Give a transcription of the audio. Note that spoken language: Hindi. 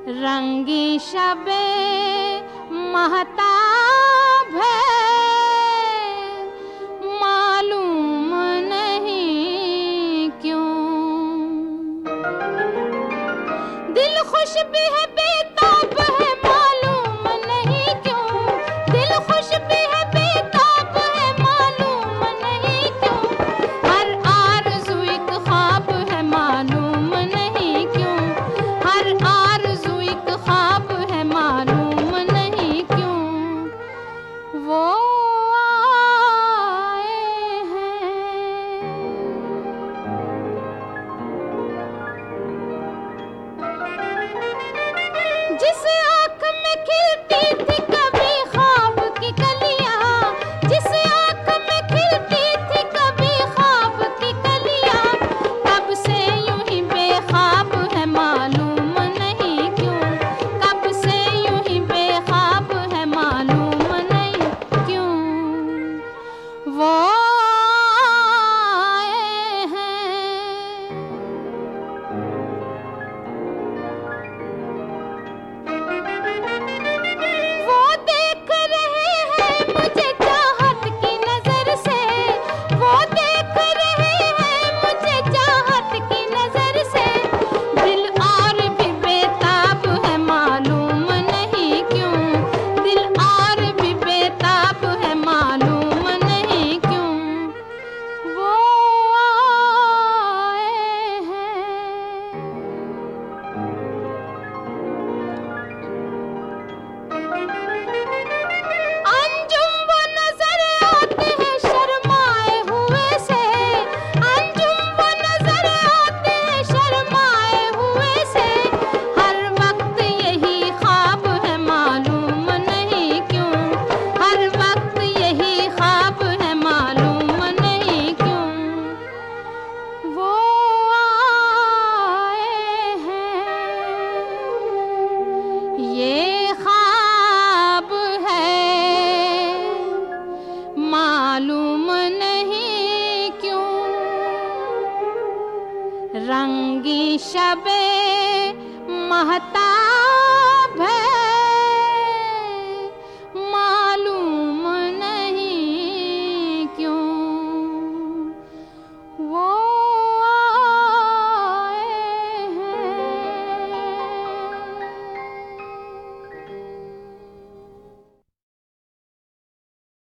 रंगी शबे महताब है, मालूम नहीं क्यों। दिल खुश भी है बेताब है, मालूम नहीं क्यों। दिल खुश भी है बेताब है, मालूम नहीं क्यों। हर आरज़ू एक ख्वाब है, मालूम नहीं क्यों। हर आरज़ू एक ख्वाब है, मालूम नहीं क्यों। वो आए हैं जिस आँख में खिलती थी कभी ख्वाब की कलियाँ, जिस आँख में खिलती थी कभी ख्वाब की कलियाँ, कब से यूं ही बेख्वाब है, मालूम नहीं क्यों। कब से यूं ही बेख्वाब है, मालूम नहीं क्यों। वो आए हैं वो देख रहे हैं मुझे चाहत की नजर से। वो देख रहे हैं मुझे चाहत की नजर से। दिल और भी बेताब है, मालूम नहीं क्यों। दिल और भी बेताब है, मालूम नहीं क्यों। वो आए हैं अंजुम वो नजर आते हैं शर्माए हुए से। अंजुम वो नजर आते हैं शर्माए हुए से। हर वक्त यही ख्वाब है, मालूम नहीं क्यों। हर वक्त यही ख्वाब है, मालूम नहीं क्यों। वो आए हैं ये ख्वाब है, मालूम नहीं क्यों। रंगी शबे महताब है,